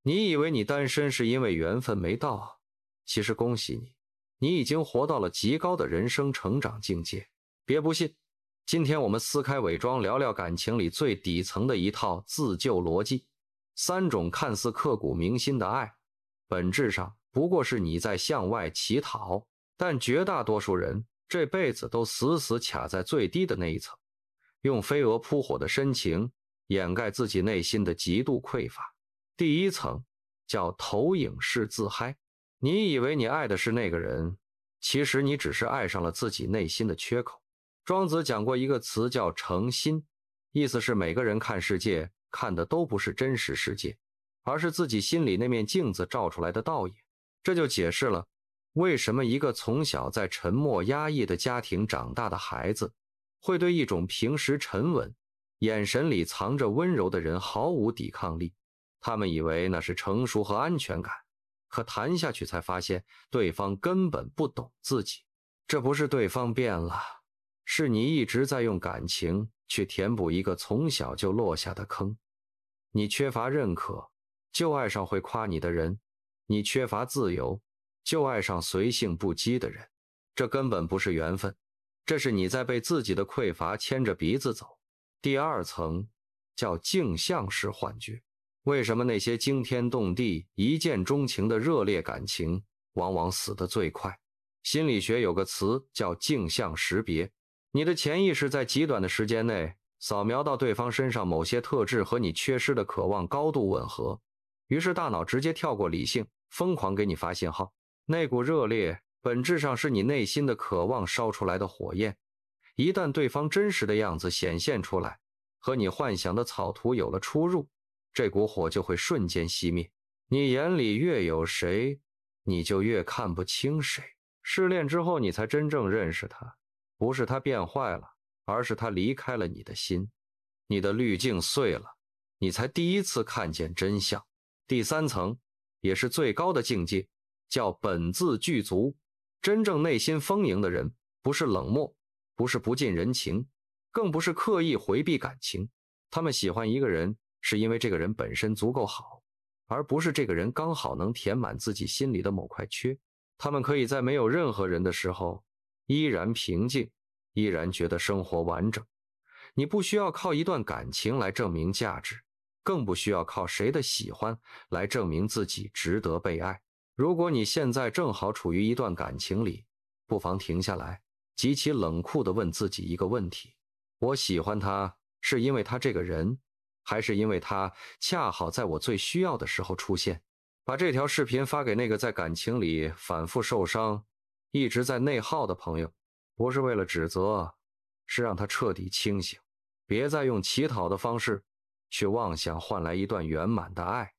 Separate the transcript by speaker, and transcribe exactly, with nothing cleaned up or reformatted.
Speaker 1: 你以为你单身是因为缘分没到，其实恭喜你，你已经活到了极高的人生成长境界。别不信，今天我们撕开伪装，聊聊感情里最底层的一套自救逻辑。三种看似刻骨铭心的爱，本质上不过是你在向外乞讨，但绝大多数人这辈子都死死卡在最低的那一层，用飞蛾扑火的深情掩盖自己内心的极度匮乏。第一层叫投影式自嗨，你以为你爱的是那个人，其实你只是爱上了自己内心的缺口。庄子讲过一个词叫诚心，意思是每个人看世界看的都不是真实世界，而是自己心里那面镜子照出来的倒影。这就解释了为什么一个从小在沉默压抑的家庭长大的孩子，会对一种平时沉稳、眼神里藏着温柔的人毫无抵抗力。他们以为那是成熟和安全感，可谈下去才发现对方根本不懂自己。这不是对方变了，是你一直在用感情去填补一个从小就落下的坑。你缺乏认可，就爱上会夸你的人；你缺乏自由，就爱上随性不羁的人。这根本不是缘分，这是你在被自己的匮乏牵着鼻子走。第二层叫镜像式幻觉。为什么那些惊天动地、一见钟情的热烈感情往往死得最快？心理学有个词叫镜像识别，你的潜意识在极短的时间内扫描到对方身上某些特质和你缺失的渴望高度吻合，于是大脑直接跳过理性，疯狂给你发信号。那股热烈本质上是你内心的渴望烧出来的火焰，一旦对方真实的样子显现出来，和你幻想的草图有了出入，这股火就会瞬间熄灭。你眼里越有谁，你就越看不清谁。失恋之后你才真正认识他，不是他变坏了，而是他离开了你的心。你的滤镜碎了，你才第一次看见真相。第三层也是最高的境界，叫本自具足。真正内心丰盈的人，不是冷漠，不是不近人情，更不是刻意回避感情。他们喜欢一个人是因为这个人本身足够好，而不是这个人刚好能填满自己心里的某块缺。他们可以在没有任何人的时候依然平静，依然觉得生活完整。你不需要靠一段感情来证明价值，更不需要靠谁的喜欢来证明自己值得被爱。如果你现在正好处于一段感情里，不妨停下来，极其冷酷地问自己一个问题：我喜欢他是因为他这个人，还是因为他恰好在我最需要的时候出现？把这条视频发给那个在感情里反复受伤、一直在内耗的朋友，不是为了指责，是让他彻底清醒，别再用乞讨的方式去妄想换来一段圆满的爱。